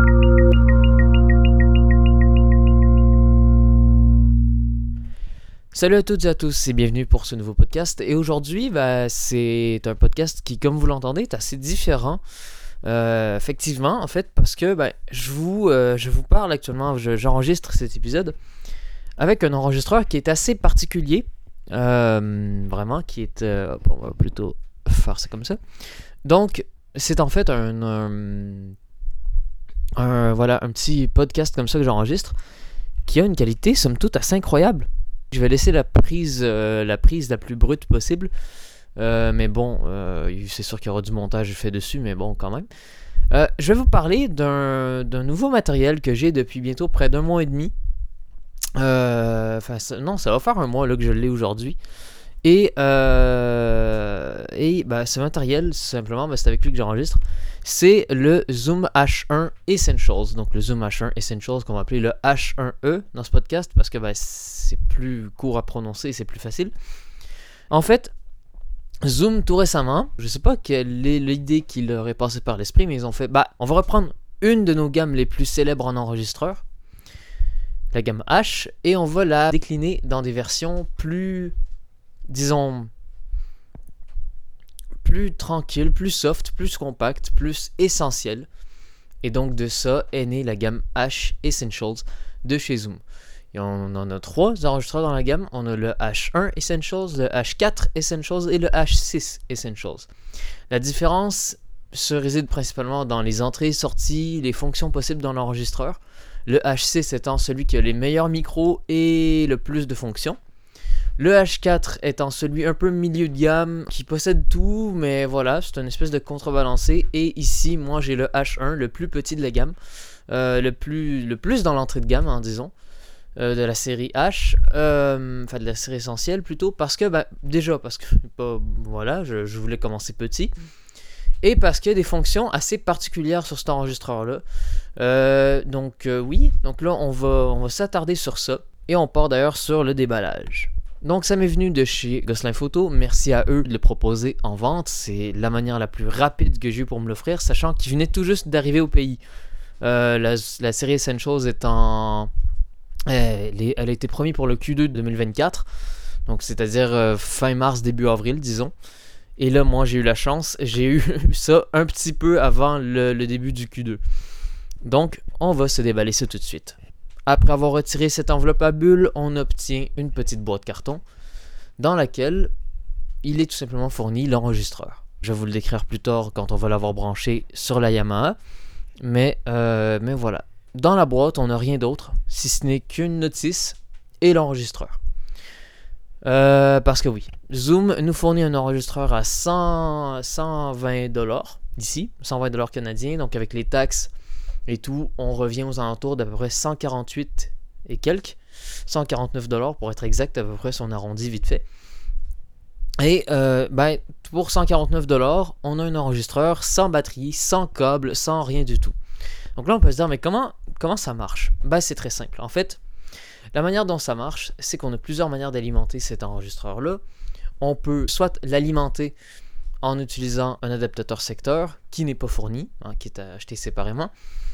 Salut à toutes et à tous et bienvenue pour ce nouveau podcast. Et aujourd'hui, c'est un podcast qui, comme vous l'entendez, est assez différent. Effectivement, en fait, parce que je vous parle actuellement, j'enregistre cet épisode avec un enregistreur qui est assez particulier. Vraiment, qui est... on va plutôt faire ça comme ça. Donc, c'est en fait un petit podcast comme ça que j'enregistre qui a une qualité, somme toute, assez incroyable. Je vais laisser la prise la plus brute possible. Mais bon, c'est sûr qu'il y aura du montage fait dessus, mais bon, quand même. Je vais vous parler d'un nouveau matériel que j'ai depuis bientôt près d'un mois et demi. Ça va faire un mois là, que je l'ai aujourd'hui. Et ce matériel, simplement, c'est avec lui que j'enregistre. C'est le Zoom H1 Essentials. Donc le Zoom H1 Essentials qu'on va appeler le H1E dans ce podcast parce que c'est plus court à prononcer et c'est plus facile. En fait, Zoom tout récemment, je sais pas quelle est l'idée qui leur est passée par l'esprit, mais ils ont fait, on va reprendre une de nos gammes les plus célèbres en enregistreur, la gamme H, et on va la décliner dans des versions plus, disons, plus tranquille, plus soft, plus compact, plus essentiel. Et donc de ça est née la gamme H Essentials de chez Zoom. Et on en a 3 enregistreurs dans la gamme. On a le H1 Essentials, le H4 Essentials et le H6 Essentials. La différence se réside principalement dans les entrées, sorties, les fonctions possibles dans l'enregistreur. Le H6 étant celui qui a les meilleurs micros et le plus de fonctions. Le H4 étant celui un peu milieu de gamme, qui possède tout, mais voilà, c'est une espèce de contrebalancé. Et ici, moi j'ai le H1, le plus petit de la gamme, le plus dans l'entrée de gamme, disons, de la série H, de la série essentielle plutôt, parce que, je voulais commencer petit. Et parce qu'il y a des fonctions assez particulières sur cet enregistreur-là. Donc là, on va s'attarder sur ça. Et on part d'ailleurs sur le déballage. Donc ça m'est venu de chez Gosselin Photo, merci à eux de le proposer en vente, c'est la manière la plus rapide que j'ai eu pour me l'offrir, sachant qu'il venait tout juste d'arriver au pays. La série Essentials étant... Elle a été promise pour le Q2 2024, donc c'est-à-dire fin mars, début avril, disons. Et là, moi j'ai eu la chance, j'ai eu ça un petit peu avant le début du Q2. Donc on va se déballer ça tout de suite. Après avoir retiré cette enveloppe à bulles, on obtient une petite boîte carton dans laquelle il est tout simplement fourni l'enregistreur. Je vais vous le décrire plus tard quand on va l'avoir branché sur la Yamaha. Mais voilà. Dans la boîte, on n'a rien d'autre, si ce n'est qu'une notice et l'enregistreur. Parce que oui, Zoom nous fournit un enregistreur à 120$ d'ici, 120$ canadiens, donc avec les taxes et tout, on revient aux alentours d'à peu près 148 et quelques, 149$ pour être exact, à peu près si on arrondit vite fait. Et pour 149$, on a un enregistreur sans batterie, sans câble, sans rien du tout. Donc là, on peut se dire, mais comment ça marche ? C'est très simple. En fait, la manière dont ça marche, c'est qu'on a plusieurs manières d'alimenter cet enregistreur-là. On peut soit l'alimenter en utilisant un adaptateur secteur qui n'est pas fourni, qui est à acheter séparément.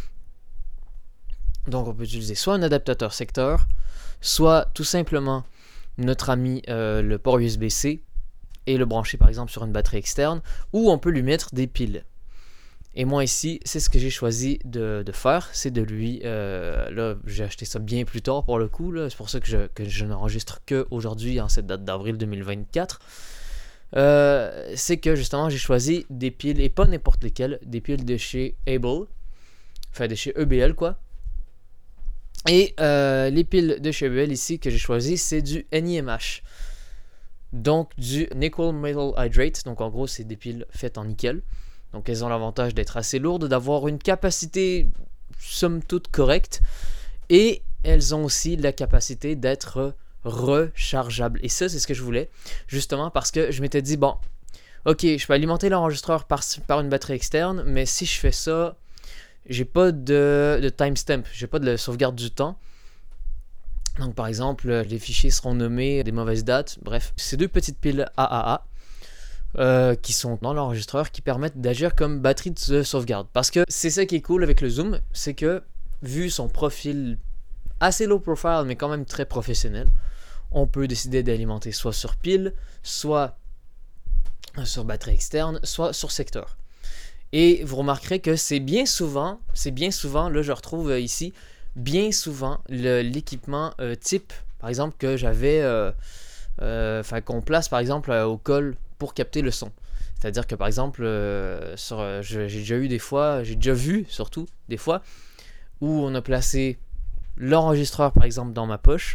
Donc on peut utiliser soit un adaptateur secteur, soit tout simplement notre ami le port USB-C et le brancher par exemple sur une batterie externe, ou on peut lui mettre des piles. Et moi ici, c'est ce que j'ai choisi de faire, c'est de lui... là, j'ai acheté ça bien plus tard pour le coup, là, c'est pour ça que je n'enregistre qu'aujourd'hui, en cette date d'avril 2024. C'est que justement, j'ai choisi des piles, et pas n'importe lesquelles, des piles de chez Able, enfin de chez EBL quoi. Et les piles de chez EBL ici que j'ai choisi, c'est du NiMH. Donc du Nickel Metal Hydrate, donc en gros c'est des piles faites en nickel. Donc elles ont l'avantage d'être assez lourdes, d'avoir une capacité somme toute correcte. Et elles ont aussi la capacité d'être rechargeables. Et ça, c'est ce que je voulais. Justement parce que je m'étais dit, bon, ok, je peux alimenter l'enregistreur par une batterie externe. Mais si je fais ça, j'ai pas de timestamp. J'ai pas de sauvegarde du temps. Donc par exemple, les fichiers seront nommés des mauvaises dates. Bref, ces deux petites piles AAA qui sont dans l'enregistreur qui permettent d'agir comme batterie de sauvegarde. Parce que c'est ça qui est cool avec le zoom, c'est que vu son profil assez low profile mais quand même très professionnel, on peut décider d'alimenter soit sur pile, soit sur batterie externe, soit sur secteur. Et vous remarquerez que c'est bien souvent, là je retrouve ici, bien souvent l'équipement type, par exemple que j'avais, qu'on place par exemple au col pour capter le son. C'est-à-dire que par exemple, j'ai déjà vu surtout des fois, où on a placé l'enregistreur par exemple dans ma poche,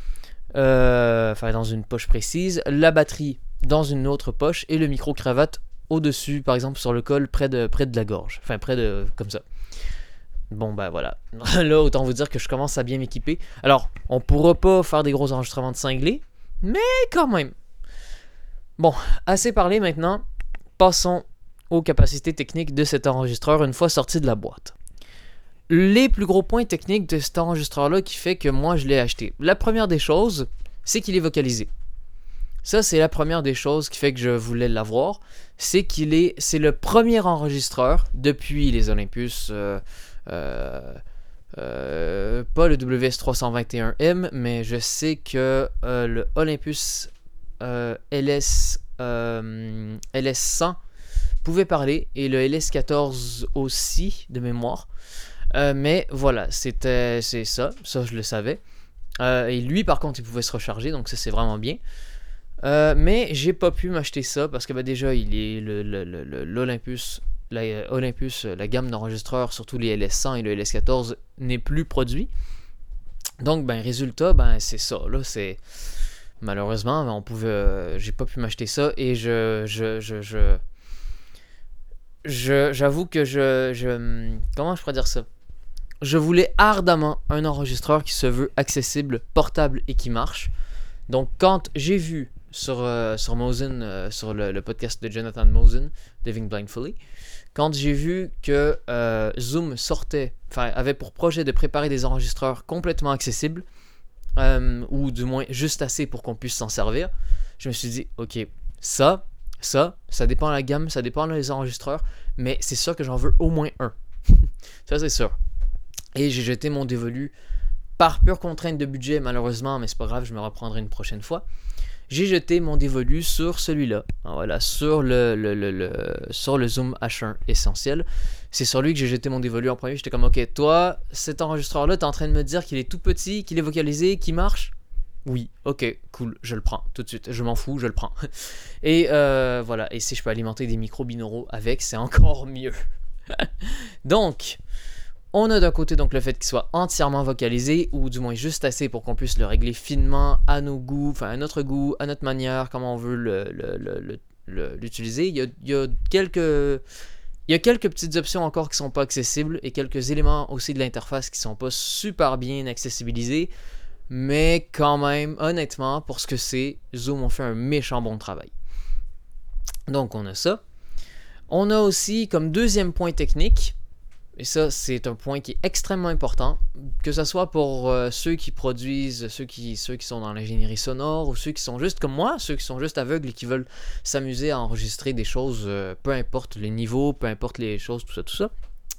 dans une poche précise, la batterie dans une autre poche et le micro-cravate au-dessus, par exemple sur le col près de la gorge, comme ça. Bon ben voilà, là autant vous dire que je commence à bien m'équiper. Alors, on pourra pas faire des gros enregistrements de cinglés, mais quand même. Bon, assez parlé maintenant, passons aux capacités techniques de cet enregistreur une fois sorti de la boîte. Les plus gros points techniques de cet enregistreur-là qui fait que moi je l'ai acheté. La première des choses, c'est qu'il est vocalisé. Ça, c'est la première des choses qui fait que je voulais l'avoir. C'est le premier enregistreur depuis les Olympus, pas le WS321M, mais je sais que le Olympus LS100 pouvait parler et le LS14 aussi de mémoire. Mais voilà, c'est ça je le savais. Et lui par contre il pouvait se recharger, donc ça c'est vraiment bien. Mais j'ai pas pu m'acheter ça parce que déjà il est l'Olympus, la gamme d'enregistreurs, surtout les LS100 et le LS14 n'est plus produit. Donc résultat, c'est ça là, c'est malheureusement j'ai pas pu m'acheter ça et j'avoue que comment je pourrais dire ça? Je voulais ardemment un enregistreur qui se veut accessible, portable et qui marche. Donc quand j'ai vu sur Mosen, sur le podcast de Jonathan Mosen, Living Blindfully, quand j'ai vu que Zoom avait pour projet de préparer des enregistreurs complètement accessibles, ou du moins juste assez pour qu'on puisse s'en servir, je me suis dit, ok, ça dépend de la gamme, ça dépend des enregistreurs, mais c'est sûr que j'en veux au moins un. Ça c'est sûr. Et j'ai jeté mon dévolu par pure contrainte de budget malheureusement, mais c'est pas grave, je me reprendrai une prochaine fois. J'ai jeté mon dévolu sur celui-là, voilà, sur le Zoom H1 Essentiel. C'est sur lui que j'ai jeté mon dévolu en premier. J'étais comme, ok, toi, cet enregistreur-là, t'es en train de me dire qu'il est tout petit, qu'il est vocalisé, qu'il marche? Oui, ok, cool, je le prends tout de suite, je m'en fous, je le prends. Et voilà, et si je peux alimenter des micros binauraux avec, c'est encore mieux. Donc, on a d'un côté donc le fait qu'il soit entièrement vocalisé, ou du moins juste assez pour qu'on puisse le régler finement à nos goûts, à notre goût, à notre manière, comment on veut l'utiliser. Il y a quelques petites options encore qui sont pas accessibles, et quelques éléments aussi de l'interface qui sont pas super bien accessibilisés, mais quand même, honnêtement, pour ce que c'est, Zoom ont fait un méchant bon travail. Donc on a ça. On a aussi comme deuxième point technique, et ça c'est un point qui est extrêmement important, que ce soit pour ceux qui produisent, ceux qui sont dans l'ingénierie sonore, ou ceux qui sont juste comme moi, ceux qui sont juste aveugles et qui veulent s'amuser à enregistrer des choses, peu importe les niveaux, peu importe les choses, tout ça.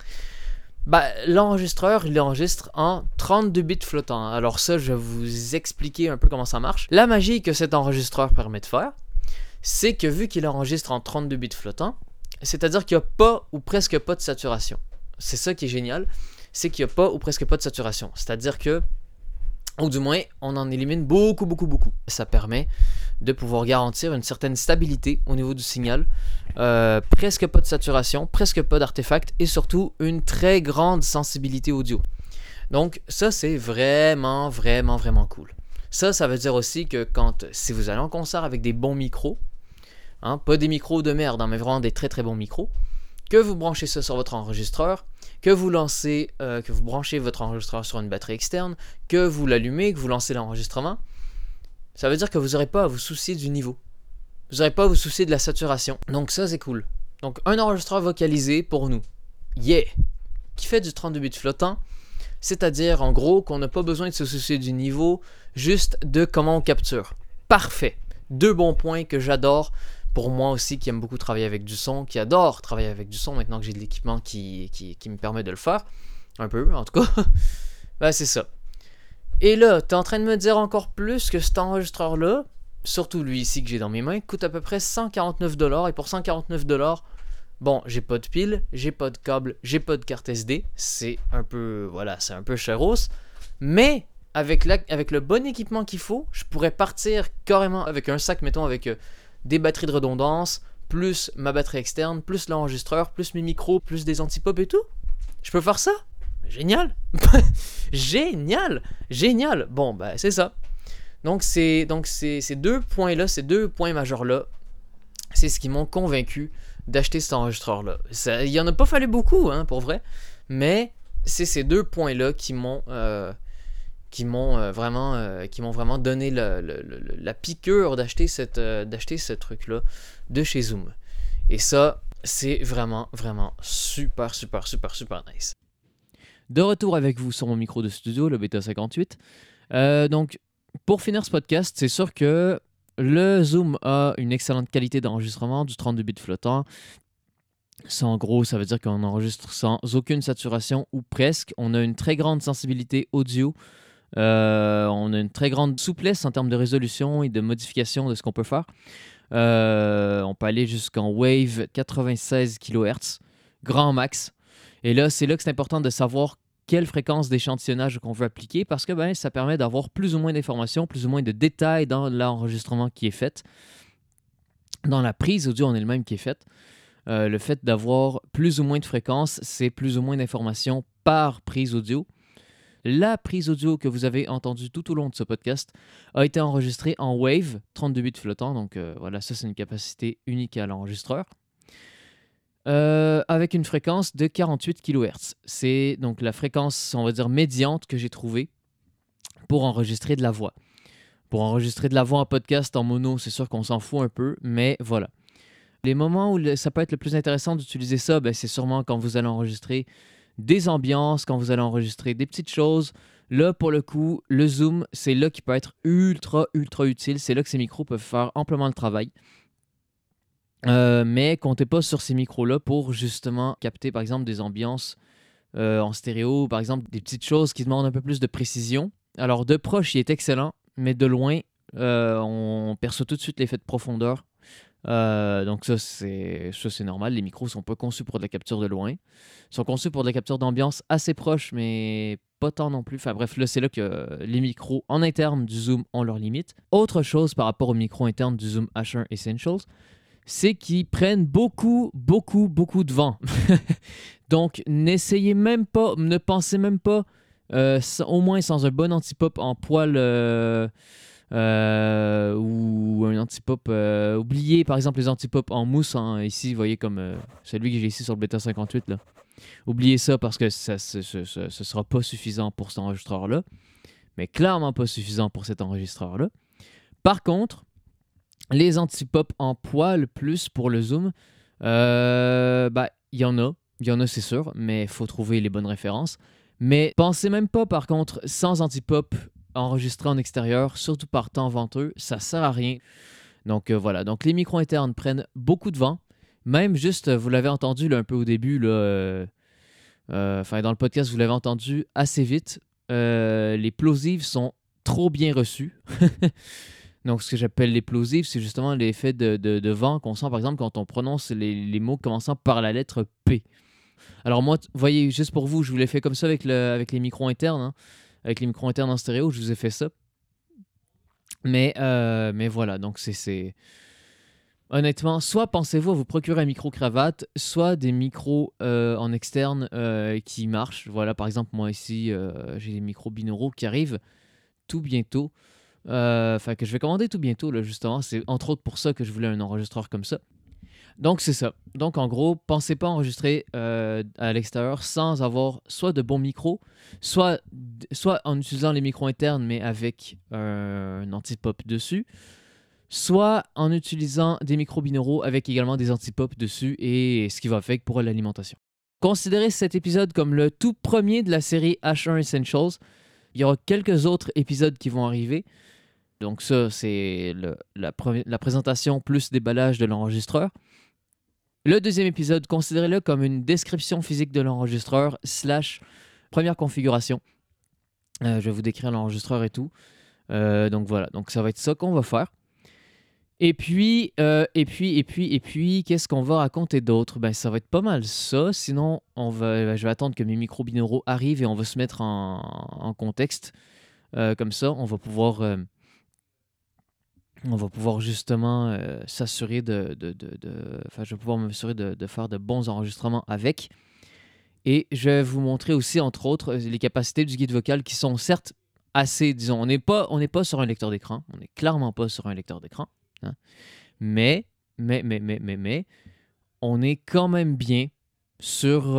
L'enregistreur, il enregistre en 32 bits flottants. Alors ça, je vais vous expliquer un peu comment ça marche. La magie que cet enregistreur permet de faire, c'est que vu qu'il enregistre en 32 bits flottants, c'est-à-dire qu'il n'y a pas ou presque pas de saturation. C'est ça qui est génial, c'est qu'il n'y a pas ou presque pas de saturation. C'est-à-dire que, ou du moins, on en élimine beaucoup. Ça permet de pouvoir garantir une certaine stabilité au niveau du signal, presque pas de saturation, presque pas d'artefacts, et surtout une très grande sensibilité audio. Donc ça, c'est vraiment cool. Ça veut dire aussi que si vous allez en concert avec des bons micros, pas des micros de merde, mais vraiment des très bons micros, que vous branchez ça sur votre enregistreur, que vous branchez votre enregistreur sur une batterie externe, que vous l'allumez, que vous lancez l'enregistrement, ça veut dire que vous n'aurez pas à vous soucier du niveau. Vous n'aurez pas à vous soucier de la saturation. Donc ça, c'est cool. Donc un enregistreur vocalisé pour nous. Yeah! Qui fait du 32 bits flottant, c'est-à-dire en gros qu'on n'a pas besoin de se soucier du niveau, juste de comment on capture. Parfait! Deux bons points que j'adore Pour moi aussi qui aime beaucoup travailler avec du son, qui adore travailler avec du son maintenant que j'ai de l'équipement qui me permet de le faire. Un peu, en tout cas. Ben, c'est ça. Et là, t'es en train de me dire encore plus que cet enregistreur-là, surtout lui ici que j'ai dans mes mains, coûte à peu près 149$. Et pour 149$, bon, j'ai pas de pile, j'ai pas de câble, j'ai pas de carte SD. C'est un peu, voilà, c'est un peu cheros. Mais avec le bon équipement qu'il faut, je pourrais partir carrément avec un sac, mettons, avec des batteries de redondance, plus ma batterie externe, plus l'enregistreur, plus mes micros, plus des antipop et tout. Je peux faire ça? Génial! Génial! Bon, ben, c'est ça. Donc, ces deux points-là, ces deux points majeurs-là, c'est ce qui m'ont convaincu d'acheter cet enregistreur-là. Il y en a pas fallu beaucoup, hein, pour vrai, mais c'est ces deux points-là qui m'ont vraiment donné la piqûre d'acheter ce truc-là de chez Zoom. Et ça, c'est vraiment super nice. De retour avec vous sur mon micro de studio, le Beta 58. Donc, pour finir ce podcast, c'est sûr que le Zoom a une excellente qualité d'enregistrement, du 32 bits flottant. Ça, en gros, ça veut dire qu'on enregistre sans aucune saturation ou presque. On a une très grande sensibilité audio. On a une très grande souplesse en termes de résolution et de modification de ce qu'on peut faire. On peut aller jusqu'en Wave 96 kHz, grand max. Et là, c'est là que c'est important de savoir quelle fréquence d'échantillonnage qu'on veut appliquer parce que ça permet d'avoir plus ou moins d'informations, plus ou moins de détails dans l'enregistrement qui est fait. Dans la prise audio en elle-même qui est faite. Le fait d'avoir plus ou moins de fréquences, c'est plus ou moins d'informations par prise audio. La prise audio que vous avez entendue tout au long de ce podcast a été enregistrée en Wave, 32 bits flottant. Donc voilà, ça c'est une capacité unique à l'enregistreur. Avec une fréquence de 48 kHz. C'est donc la fréquence, on va dire, médiante que j'ai trouvée pour enregistrer de la voix. Pour enregistrer de la voix en podcast, en mono, c'est sûr qu'on s'en fout un peu, mais voilà. Les moments où ça peut être le plus intéressant d'utiliser ça, c'est sûrement quand vous allez enregistrer des ambiances, quand vous allez enregistrer des petites choses. Là, pour le coup, le Zoom, c'est là qui peut être ultra utile. C'est là que ces micros peuvent faire amplement le travail. Mais comptez pas sur ces micros-là pour justement capter, par exemple, des ambiances en stéréo, par exemple, des petites choses qui demandent un peu plus de précision. Alors, de proche, il est excellent, mais de loin, on perçoit tout de suite l'effet de profondeur. Donc ça c'est normal, les micros sont pas conçus pour de la capture de loin. Ils sont conçus pour de la capture d'ambiance assez proche, mais pas tant non plus. Enfin bref, là c'est là que les micros en interne du Zoom ont leurs limites. Autre chose par rapport aux micros internes du Zoom H1 Essentials, c'est qu'ils prennent beaucoup de vent. Donc n'essayez même pas, ne pensez même pas, au moins sans un bon antipop en poil ou un antipop. Oubliez par exemple les antipop en mousse. Ici, vous voyez comme celui que j'ai ici sur le Beta 58. Là. Oubliez ça parce que ce sera pas suffisant pour cet enregistreur-là. Mais clairement pas suffisant pour cet enregistreur-là. Par contre, les antipop en poil plus pour le Zoom, il y en a. Il y en a, c'est sûr, mais il faut trouver les bonnes références. Mais pensez même pas, par contre, sans antipop enregistré en extérieur, surtout par temps venteux, ça sert à rien. Donc voilà, donc les micros internes prennent beaucoup de vent. Même juste, vous l'avez entendu là, un peu au début, dans le podcast, vous l'avez entendu assez vite. Les plosives sont trop bien reçus. Donc ce que j'appelle les plosives, c'est justement l'effet de vent qu'on sent par exemple quand on prononce les mots commençant par la lettre P. Alors moi, voyez, juste pour vous, je vous l'ai fait comme ça avec les micros internes. Hein. Avec les micros internes en stéréo, je vous ai fait ça. Mais voilà, donc c'est... Honnêtement, soit pensez-vous à vous procurer un micro-cravate, soit des micros en externe qui marchent. Voilà, par exemple, moi ici, j'ai des micros binauraux qui arrivent tout bientôt. Que je vais commander tout bientôt, là, justement. C'est entre autres pour ça que je voulais un enregistreur comme ça. Donc, c'est ça. Donc, en gros, pensez pas enregistrer à l'extérieur sans avoir soit de bons micros, soit en utilisant les micros internes, mais avec un antipop dessus, soit en utilisant des micros binauraux avec également des antipop dessus et ce qui va avec pour l'alimentation. Considérez cet épisode comme le tout premier de la série H1 Essentials. Il y aura quelques autres épisodes qui vont arriver. Donc ça, c'est la présentation plus déballage de l'enregistreur. Le deuxième épisode, considérez-le comme une description physique de l'enregistreur / première configuration. Je vais vous décrire l'enregistreur et tout. Donc voilà, donc ça va être ça qu'on va faire. Et puis, qu'est-ce qu'on va raconter d'autre? Ben, ça va être pas mal ça. Sinon, je vais attendre que mes micros binauraux arrivent et on va se mettre en contexte. Comme ça, on va pouvoir justement s'assurer Enfin, je vais pouvoir m'assurer de faire de bons enregistrements avec. Et je vais vous montrer aussi, entre autres, les capacités du guide vocal qui sont certes assez, disons, on n'est pas sur un lecteur d'écran. On n'est clairement pas sur un lecteur d'écran. Hein, mais, on est quand même bien sur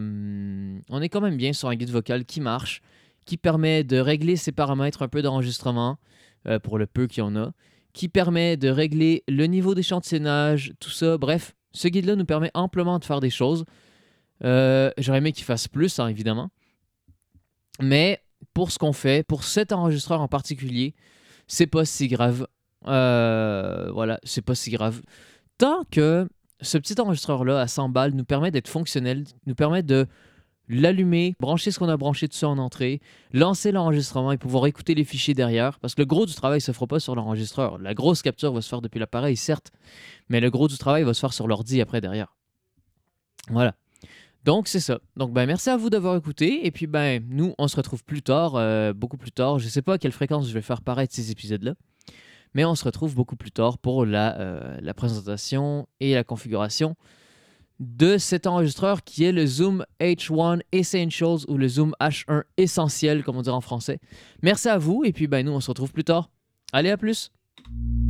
un guide vocal qui marche, qui permet de régler ses paramètres un peu d'enregistrement, pour le peu qu'il y en a, qui permet de régler le niveau d'échantillonnage, tout ça. Bref, ce guide-là nous permet amplement de faire des choses. J'aurais aimé qu'il fasse plus, hein, évidemment. Mais pour ce qu'on fait, pour cet enregistreur en particulier, c'est pas si grave. Voilà, c'est pas si grave. Tant que ce petit enregistreur-là à 100 balles nous permet d'être fonctionnel, nous permet de l'allumer, brancher ce qu'on a branché dessus en entrée, lancer l'enregistrement et pouvoir écouter les fichiers derrière. Parce que le gros du travail ne se fera pas sur l'enregistreur. La grosse capture va se faire depuis l'appareil, certes, mais le gros du travail va se faire sur l'ordi après derrière. Voilà. Donc, c'est ça. Donc, merci à vous d'avoir écouté. Et puis, nous, on se retrouve plus tard, beaucoup plus tard. Je ne sais pas à quelle fréquence je vais faire paraître ces épisodes-là. Mais on se retrouve beaucoup plus tard pour la présentation et la configuration de cet enregistreur qui est le Zoom H1 Essentials ou le Zoom H1 Essentiel, comme on dit en français. Merci à vous. Et puis, nous, on se retrouve plus tard. Allez, à plus!